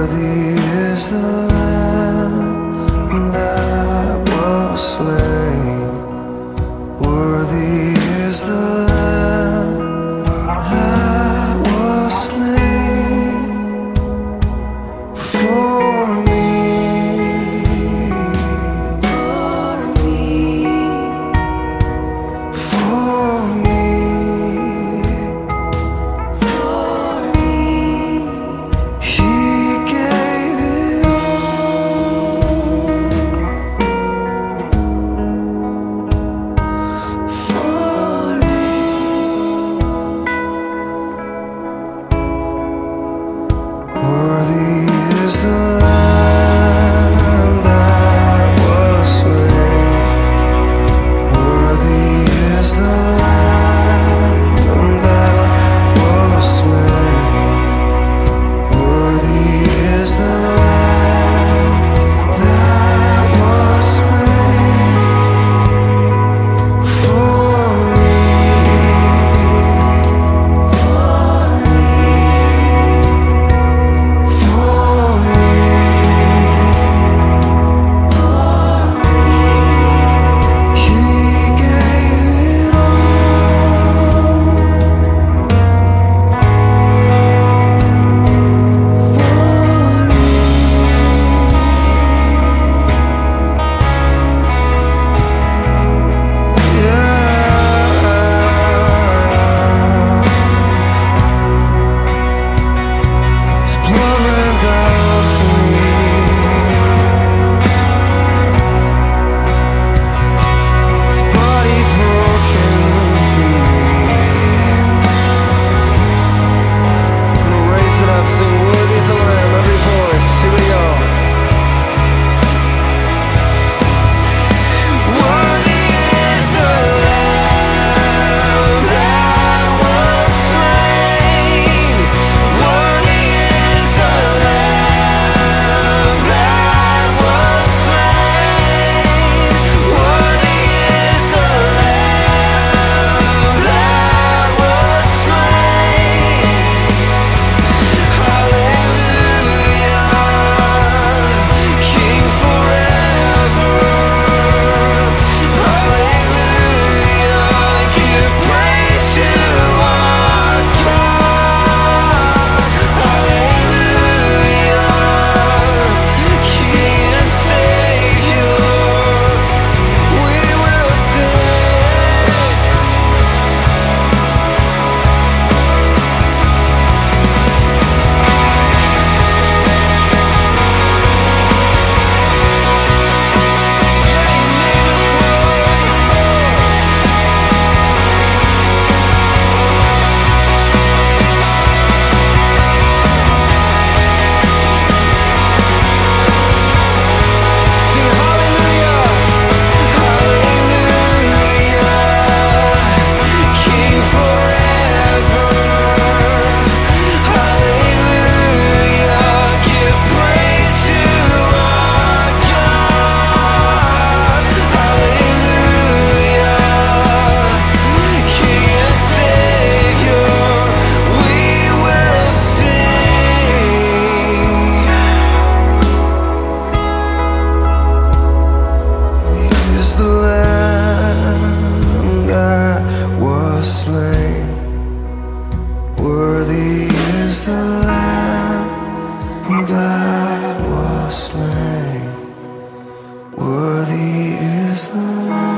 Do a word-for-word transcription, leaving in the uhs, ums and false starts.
Worthy is the Lamb that was slain. Worthy is the Lamb that was slain for me. For me. For me. For me. He gave it all for me. Worthy is the Lamb that was slain. Worthy is the Lamb that was slain. Worthy is the Lamb that was slain for me. For me. He gave it all for me. Yeah. It's pouring down for me. His body broken for me. Gonna raise it up, sing worthy is the Lamb, every voice. Here we go. Worthy is the Lamb that was slain. Worthy is the Lamb that was slain. Worthy is the Lamb that was slain. Hallelujah, King forever. Hallelujah, give praise to our God. Hallelujah, King and Savior, we will sing. Sing hallelujah, hallelujah, King forever. Hallelujah, give praise to our God. Hallelujah, King and Savior, we will sing. Is the Lamb that was slain. Worthy is the Lamb that was slain. Worthy is the Lamb.